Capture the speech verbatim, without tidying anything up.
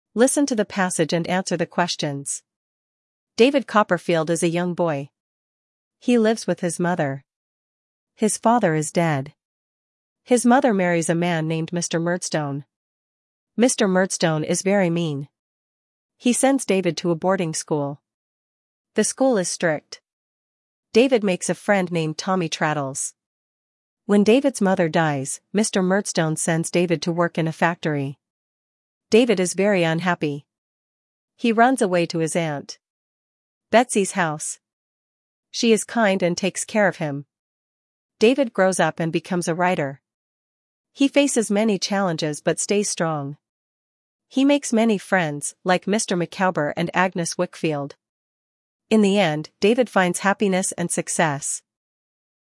Listen to the passage and answer the questions. David Copperfield is a young boy. He lives with his mother. His father is dead. His mother marries a man named Mister Murdstone. Mister Murdstone is very mean. He sends David to a boarding school. The school is strict. David makes a friend named Tommy Traddles. When David's mother dies, Mister Murdstone sends David to work in a factory. David is very unhappy. He runs away to his aunt Betsy's house. She is kind and takes care of him. David grows up and becomes a writer. He faces many challenges but stays strong. He makes many friends, like Mister Micawber and Agnes Wickfield. In the end, David finds happiness and success.